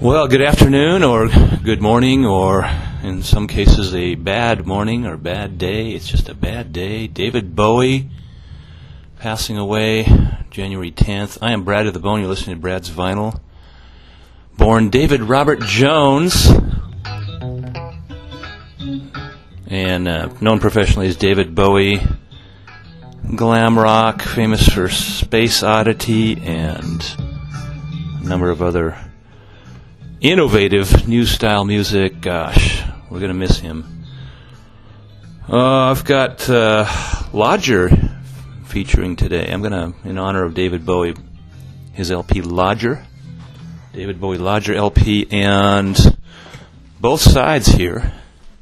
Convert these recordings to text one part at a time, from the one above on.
Well, good afternoon or good morning, or in some cases a bad morning or bad day. It's just a bad day. David Bowie passing away January 10th. I am Brad of the Bone. You're listening to Brad's Vinyl. Born David Robert Jones, and known professionally as David Bowie. Glam rock, famous for Space Oddity and a number of other innovative new style music. Gosh, we're going to miss him. I've got Lodger featuring today. I'm going to, in honor of David Bowie, his LP Lodger. David Bowie Lodger LP, and both sides here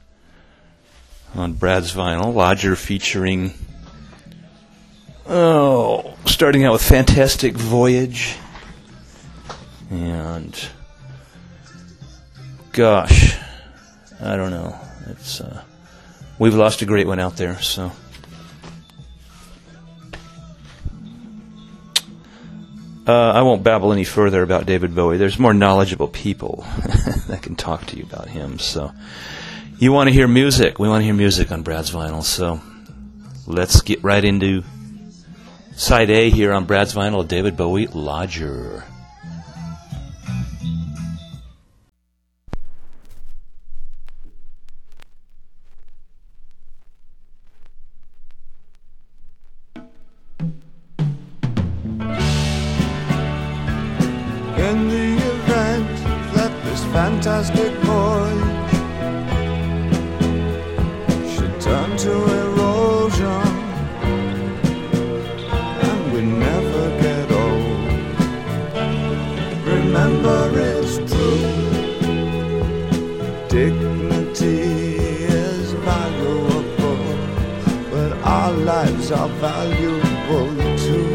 on Brad's Vinyl. Lodger featuring, starting out with Fantastic Voyage. And gosh, I don't know. It's we've lost a great one out there, so I won't babble any further about David Bowie. There's more knowledgeable people that can talk to you about him. So you want to hear music? We want to hear music on Brad's Vinyl. So let's get right into side A here on Brad's Vinyl. David Bowie, Lodger. In the event that this fantastic voyage should turn to erosion and we never get old, remember it's true. Dignity is valuable, but our lives are valuable too.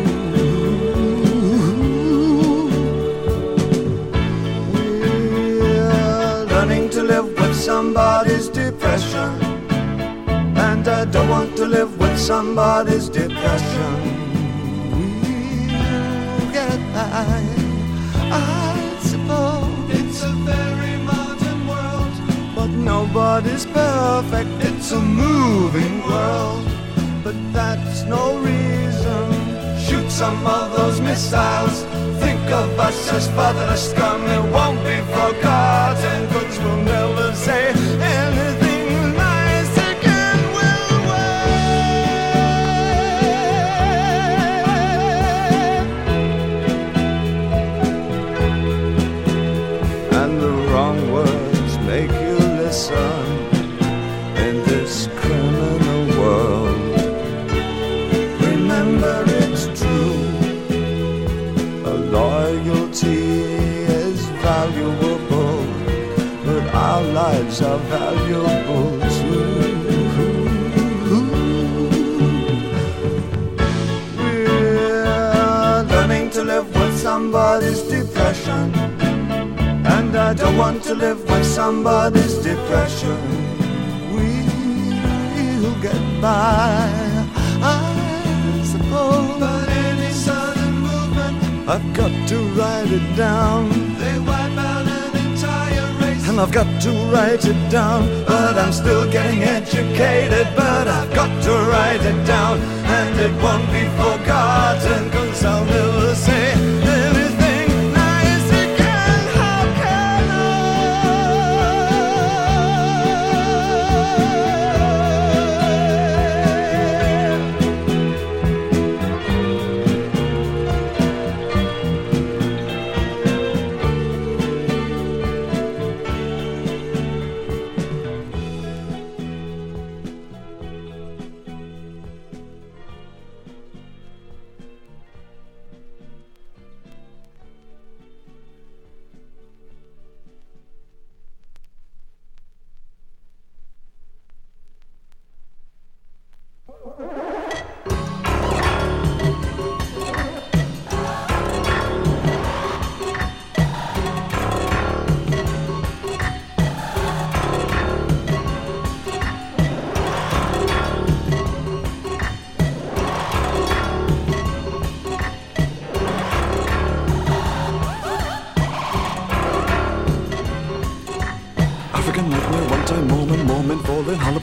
To live with somebody's depression, and I don't want to live with somebody's depression. We'll get by, I suppose. It's a very modern world, but nobody's perfect. It's a moving world, but that's no reason. Shoot some of those missiles. Think of us as fatherless scum. It won't be forgotten, 'cause we'll never say anything nice again. We'll wait, and the wrong words make you listen in this criminal world. Remember it's true. Loyalty is valuable, but our lives are valuable too. We're learning to live with somebody's depression, and I don't want to live with somebody's depression. We'll get by, I suppose. But any sudden movement, I've got to write it down. They wipe out an entire race, and I've got to write it down. But I'm still getting educated, but I've got to write it down. And it won't be forgotten, 'cause I'll never say anything nice again. How can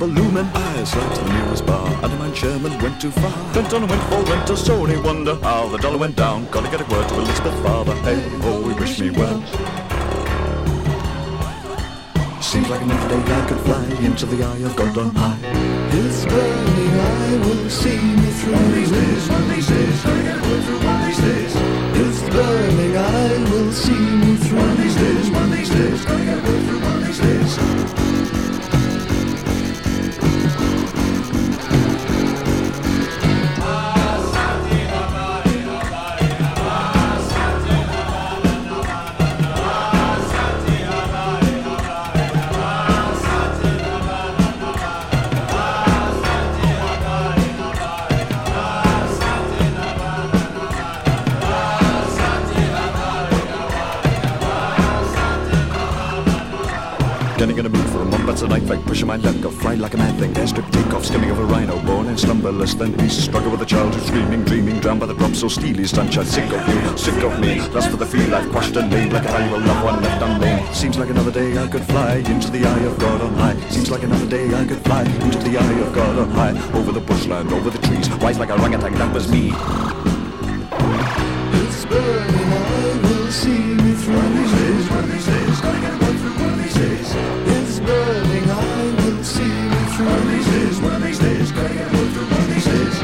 silver looming eyes right to the nearest bar. Undermine Sherman went too far. Went on and went for winter, so only wonder how the dollar went down. Gotta get a word to Elizabeth's father. Hey, oh, he wished me well. Seems like another day I could fly into the eye of God on high. His burning eye will see me through. One these days, gonna get a word through one these days. His burning eye will see me through. One these days, gonna get a word through one these days. Getting in a mood for a month, that's a night fight, pushing my luck, go fried like a mad thing, airstrip takeoff, skimming over rhino, born and slumberless, then beast, struggle with a child who's screaming, dreaming, drowned by the drop, so steely, sunshine, sick of you, sick of me, lust for the feel, I've crushed and laid like a valuable loved one left unnamed. Seems like another day I could fly into the eye of God on high. Seems like another day I could fly into the eye of God on high, over the bushland, over the trees, wise like a orangutan, that was me. It's burning, I will see me through. One these days, gonna get one through one these days. It's burning, I will see me through. One these days, gonna get one through one these days.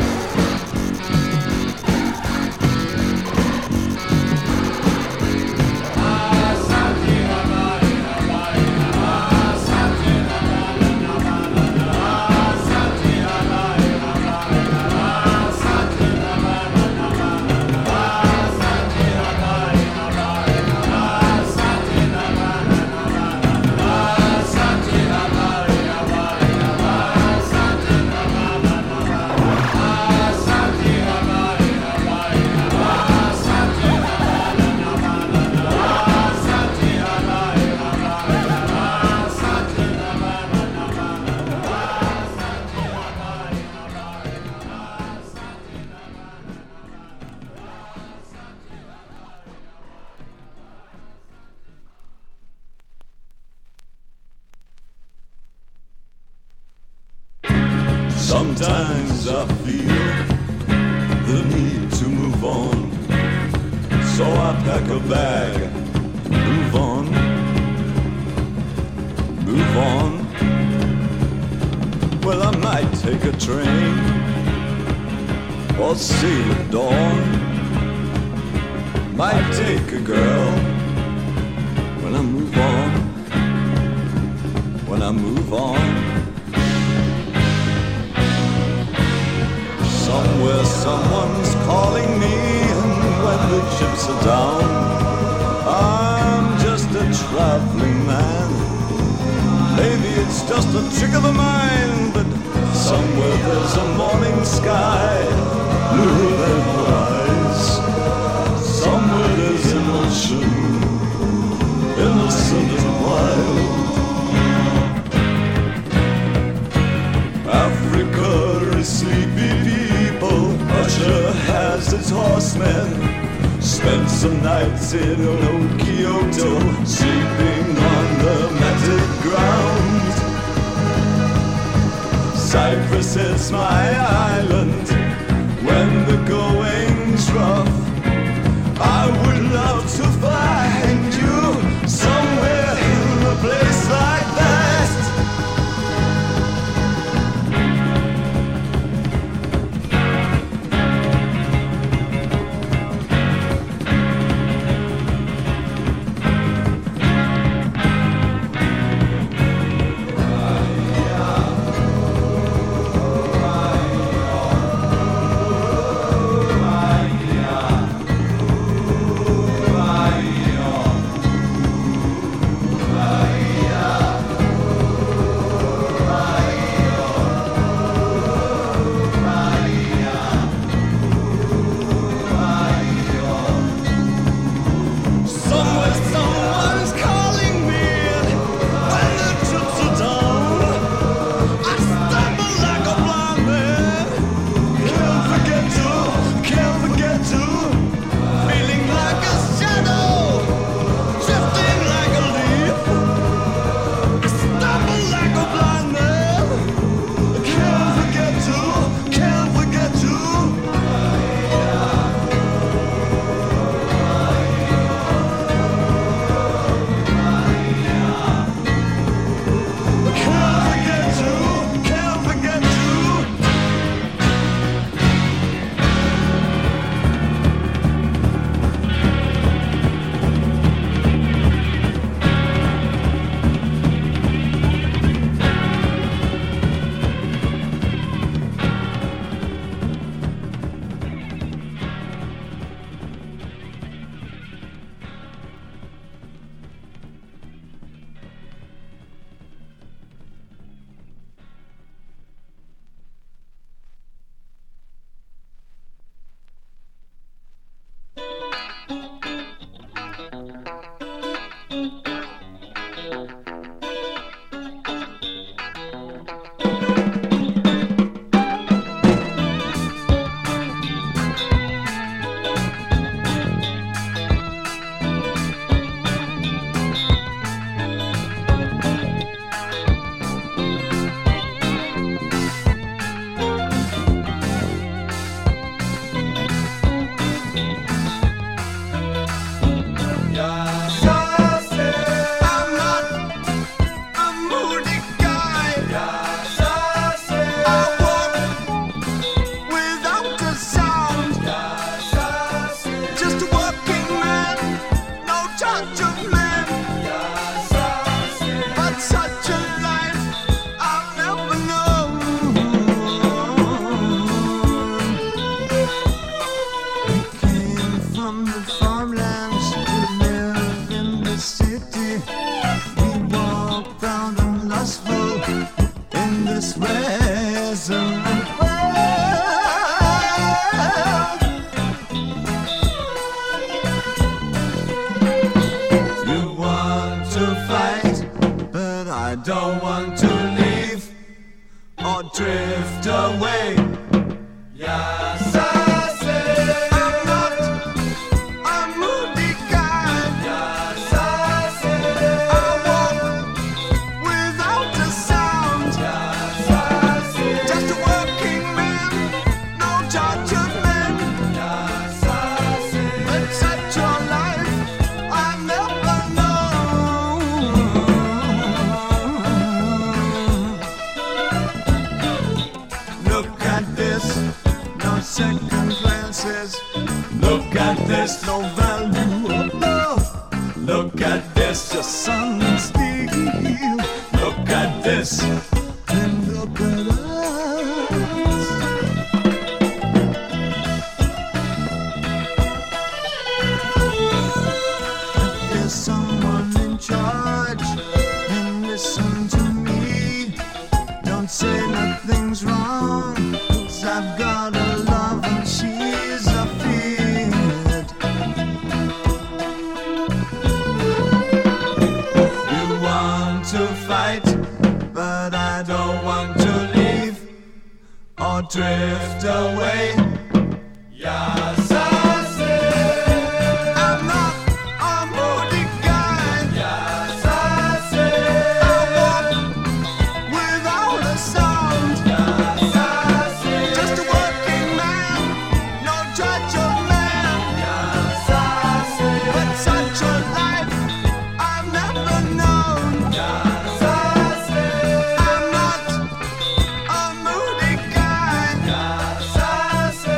Sometimes I feel the need to move on, so I pack a bag, move on, move on. Well, I might take a train or sail at dawn, might take a girl when I move on, when I move on. Somewhere someone's calling me, and when the chips are down, I'm just a traveling man. Maybe it's just a trick of the mind, but somewhere there's a morning sky, blue and wise. Somewhere there's emotion, innocent and wild. Africa is sleepy people, Russia has its horsemen. Spent some nights in old Kyoto, sleeping on the matted ground. Cyprus is my island, when the going's rough. I would love to find you somewhere in a place like that. from the farmlands to live in the city. We walk round and lustful in this resonant world. You want to fight, but I don't want to leave or drift away. Yes, I say I'm not a moody guy. Yes, I say I walk without a sound. Yes, I say just a working man, no judge of men. Yes, I say but such a life I never know. Look at this. No second glances. Look at this, no value of love. Look at this, just sun and steel. Look at this, and look at us. If there's someone in charge, then listen to me. Don't say nothing's wrong. I've got a love and she's a field. You want to fight, but I don't want to leave or drift away. Yes, I say I'm not a moody guy. Yes, I say I walk without a sound. Yes, I say just a working man, no judge of man. Yes, I say but such a life I've never known. Yes, I say I'm not a moody guy. Yes, I say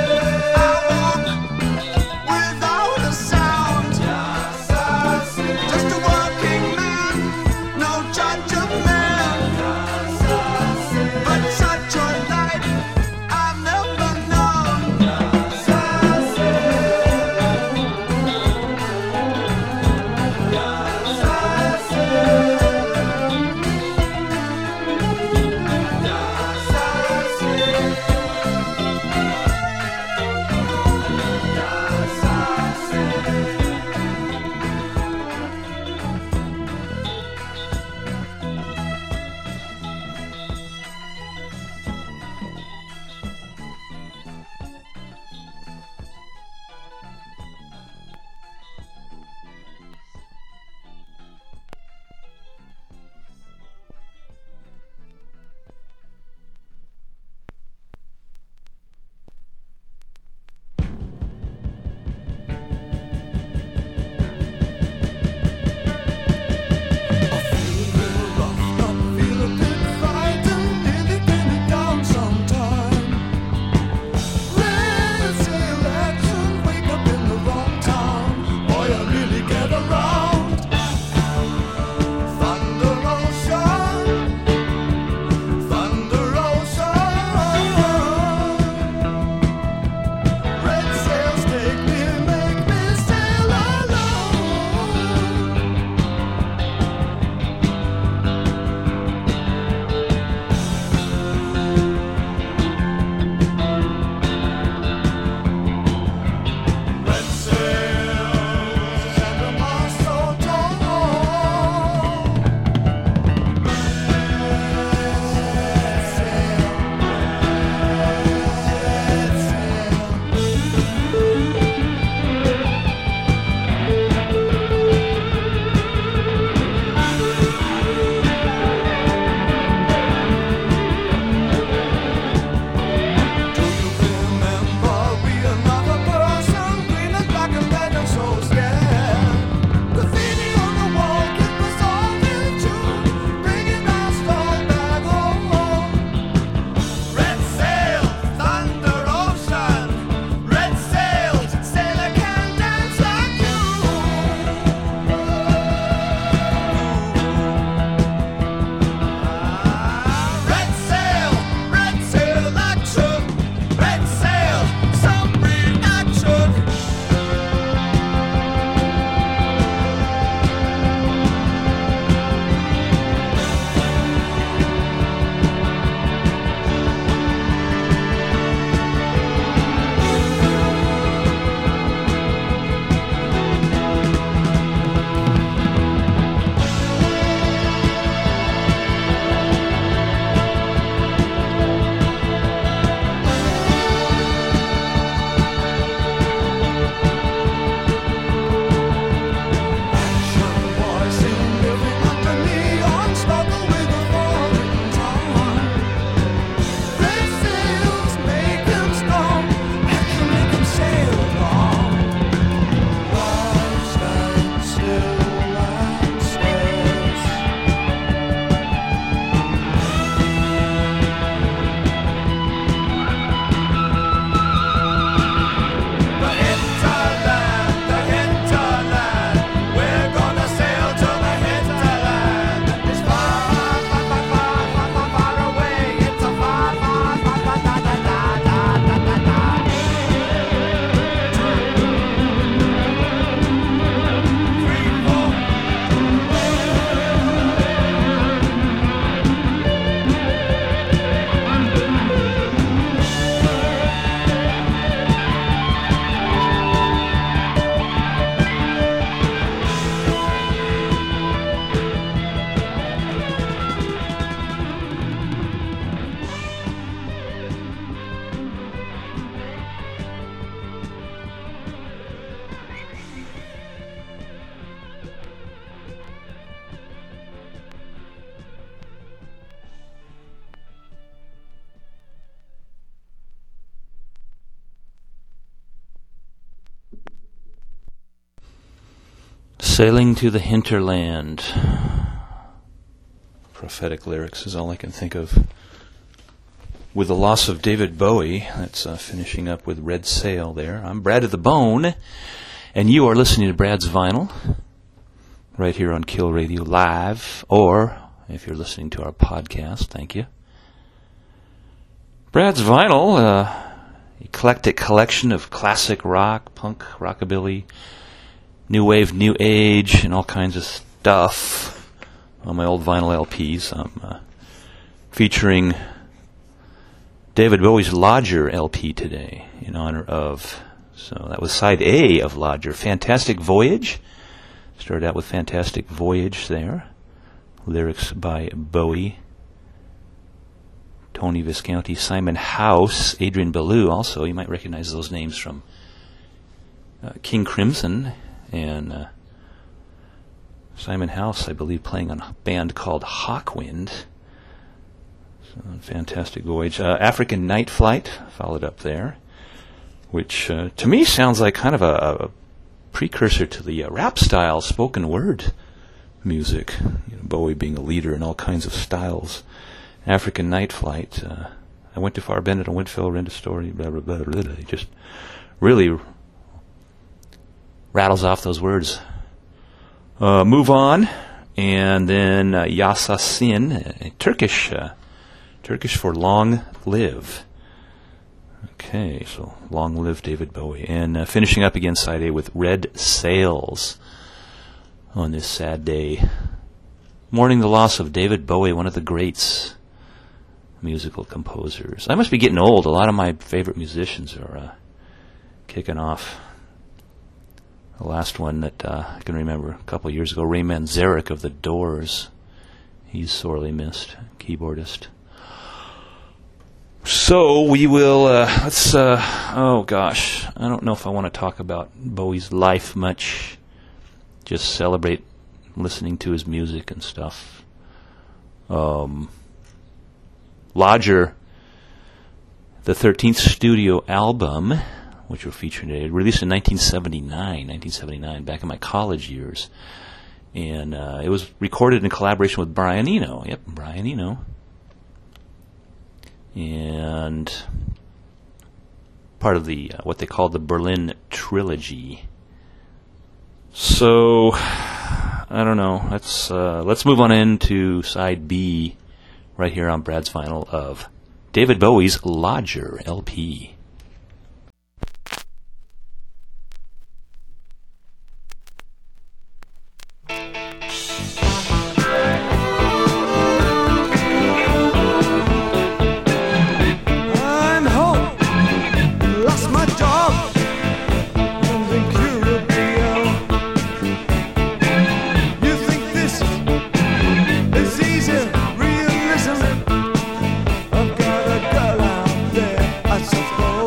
Sailing to the Hinterland. Prophetic lyrics is all I can think of. With the loss of David Bowie, that's finishing up with Red Sail there. I'm Brad of the Bone, and you are listening to Brad's Vinyl right here on Kill Radio Live, or if you're listening to our podcast, thank you. Brad's Vinyl, eclectic collection of classic rock, punk, rockabilly, new wave, new age, and all kinds of stuff on my old vinyl LPs. I'm featuring David Bowie's Lodger LP today in honor of, so that was side A of Lodger, Fantastic Voyage. Started out with Fantastic Voyage there. Lyrics by Bowie, Tony Visconti, Simon House, Adrian Belew also. You might recognize those names from King Crimson, and Simon House, I believe, playing on a band called Hawkwind. So, Fantastic Voyage. African Night Flight followed up there, which to me sounds like kind of a precursor to the rap style spoken word music. You know, Bowie being a leader in all kinds of styles. African Night Flight. I went too far, Bennett, I went Phil, rent a story, blah, blah, blah, blah, blah. It just really rattles off those words. Move on, and then Yasasin, Turkish for long live. Okay, so long live David Bowie. And finishing up again side A with Red Sails on this sad day, mourning the loss of David Bowie, one of the greats, musical composers. I must be getting old. A lot of my favorite musicians are kicking off. The last one that I can remember a couple of years ago, Ray Manzarek of The Doors. He's sorely missed, keyboardist. So we will, oh gosh, I don't know if I want to talk about Bowie's life much. Just celebrate listening to his music and stuff. Lodger, the 13th studio album, which we're featuring today, released in 1979, back in my college years. And it was recorded in collaboration with Brian Eno. Yep, Brian Eno. And part of the what they call the Berlin Trilogy. So, I don't know. Let's move on into side B right here on Brad's Vinyl of David Bowie's Lodger LP. I've got a girl out there, I suppose.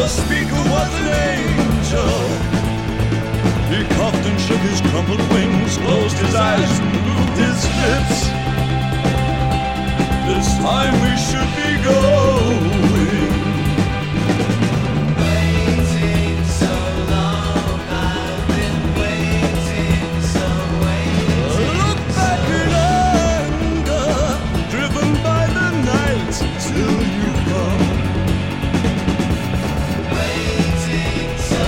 The speaker was an angel. He coughed and shook his crumpled wings, closed his eyes and moved his lips. This time we should be going. Waiting so long, I've been waiting so Look back in anger, driven by the night till you come. waiting so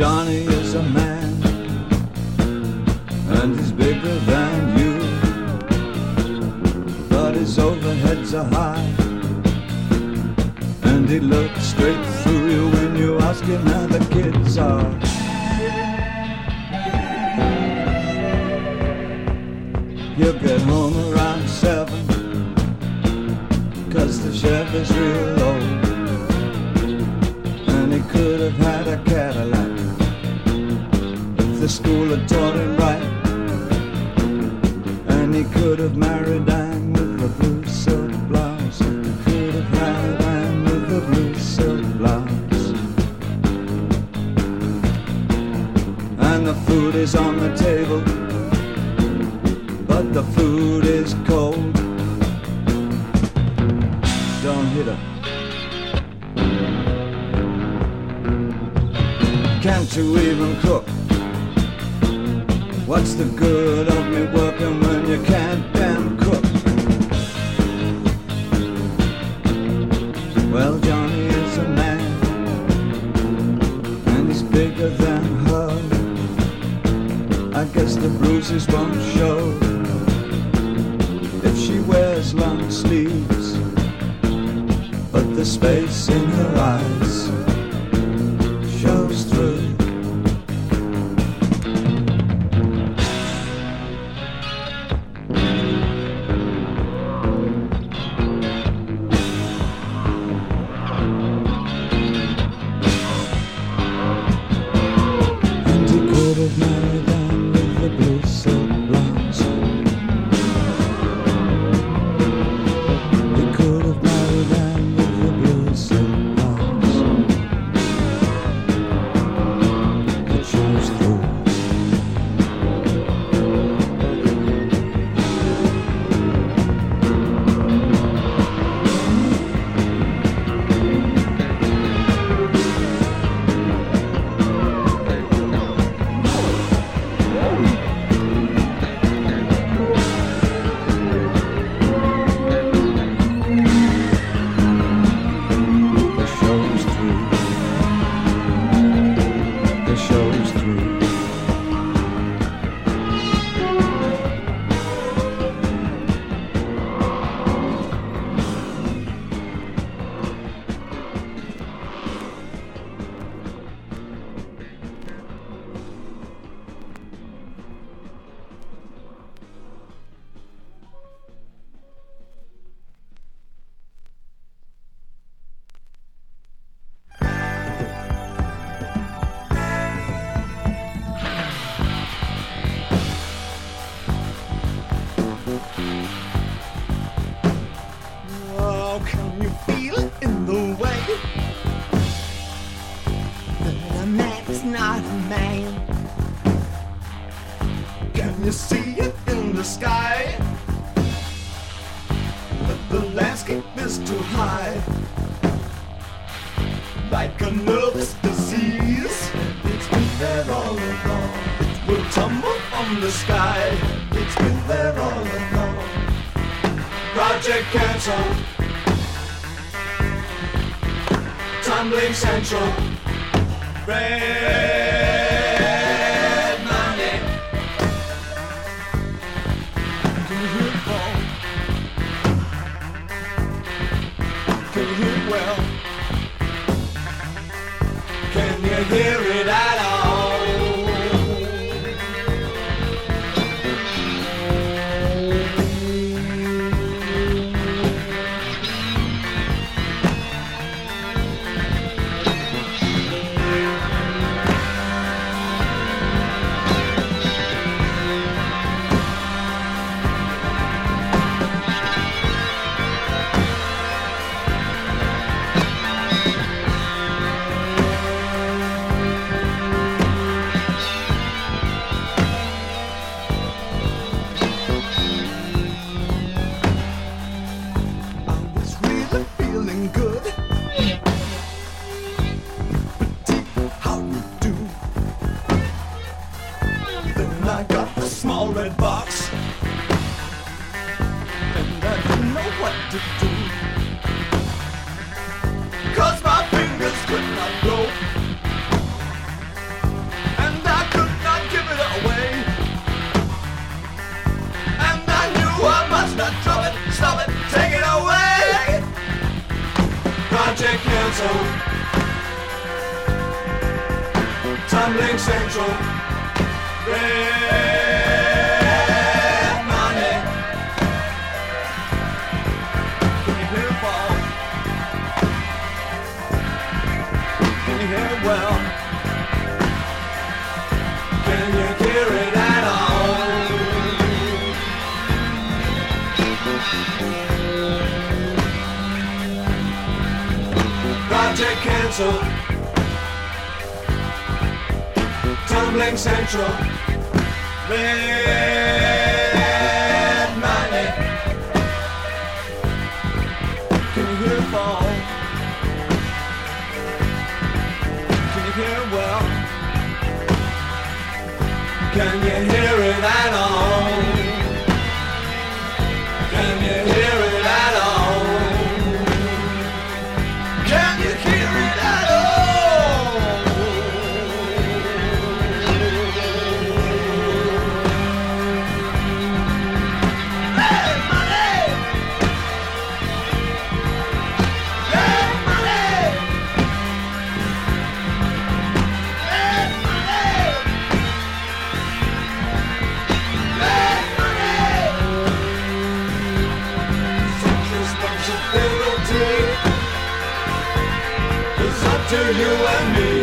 Johnny is a man, and he's bigger than you, but his overheads are high, and he looks straight through you when you ask him how the kids are. He'll get home around 7, 'cause the Chevy's real old, and he could have had a Cadillac if the school had taught him right, and he could have married Anne with the blue silk blouse. He could have had Anne with the blue silk blouse. And the food is on the table, but the food is cold. Don't hit her. Can't you even cook? What's the good of me working when you can't damn cook? Well, Johnny is a man, and he's bigger than her. I guess the bruises won't show if she wears long sleeves, but the space in her eyes shows through. And he could have married Anne with the blue silk blouse. He could have married Anne with the blue silk blouse. It shows through. It shows through. It shows through. Oh, can you feel it in the way that a man's not a man? Can you see it in the sky that the landscape is too high? Like a nervous disease, it's been there all along. It will tumble from the sky. It's been there all along. Project Cancer, tumbling central, red money. Can you hear it fall? Can you hear it well? Can you hear it at all? red box, and I didn't know what to do, 'cause my fingers could not go Central. Red money. Can you hear it fall? Can you hear it well? Can you hear it at all? Project canceled. Tumbling Central. Red money. Can you hear it fall? Can you hear it well? Can you hear it at all? Can you hear it at all? Can you hear it at all? To you and me.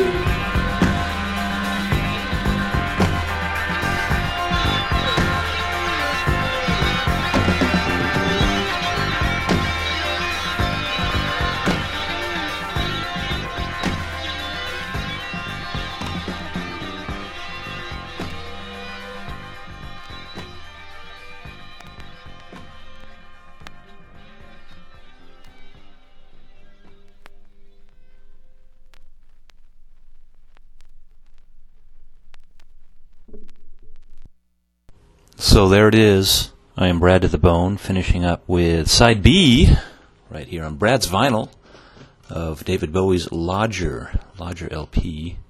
So there it is. I am Brad to the Bone, finishing up with side B, right here on Brad's Vinyl, of David Bowie's Lodger LP.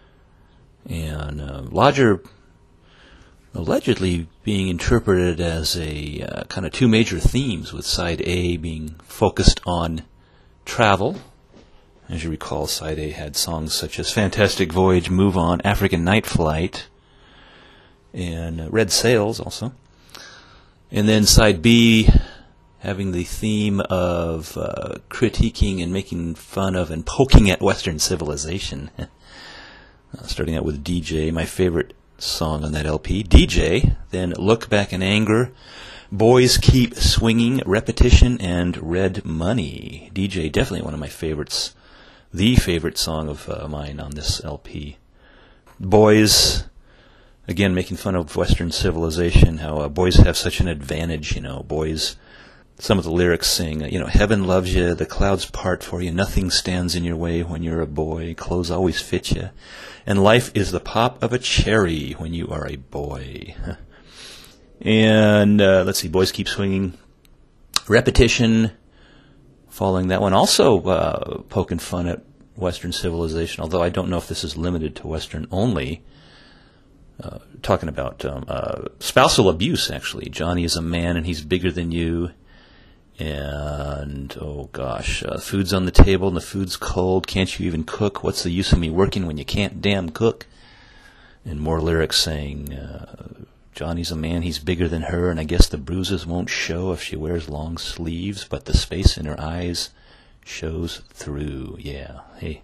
And Lodger allegedly being interpreted as a kind of two major themes, with side A being focused on travel. As you recall, side A had songs such as Fantastic Voyage, Move On, African Night Flight, and Red Sails also. And then side B having the theme of critiquing and making fun of and poking at Western civilization. Starting out with DJ, my favorite song on that LP, DJ, then Look Back in Anger, Boys Keep Swinging, Repetition, and Red Money. DJ, definitely one of my favorites, the favorite song of mine on this LP. Boys, again, making fun of Western civilization, how boys have such an advantage, boys. Some of the lyrics sing, heaven loves you, the clouds part for you, nothing stands in your way when you're a boy, clothes always fit you, and life is the pop of a cherry when you are a boy. And, let's see, Boys Keep Swinging, Repetition, following that one, also poking fun at Western civilization, although I don't know if this is limited to Western only. Talking about spousal abuse, actually. Johnny is a man and he's bigger than you. And, oh gosh, food's on the table and the food's cold. Can't you even cook? What's the use of me working when you can't damn cook? And more lyrics saying, Johnny's a man, he's bigger than her, and I guess the bruises won't show if she wears long sleeves, but the space in her eyes shows through. Yeah, hey.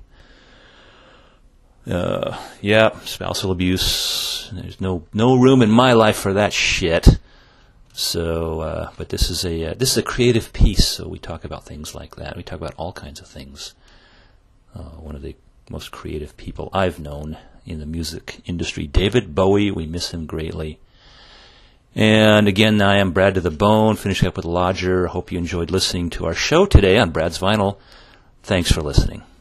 Spousal abuse. There's no room in my life for that shit. So, but this is a creative piece. So we talk about things like that. We talk about all kinds of things. One of the most creative people I've known in the music industry, David Bowie. We miss him greatly. And again, I am Brad to the Bone, finishing up with Lodger. Hope you enjoyed listening to our show today on Brad's Vinyl. Thanks for listening.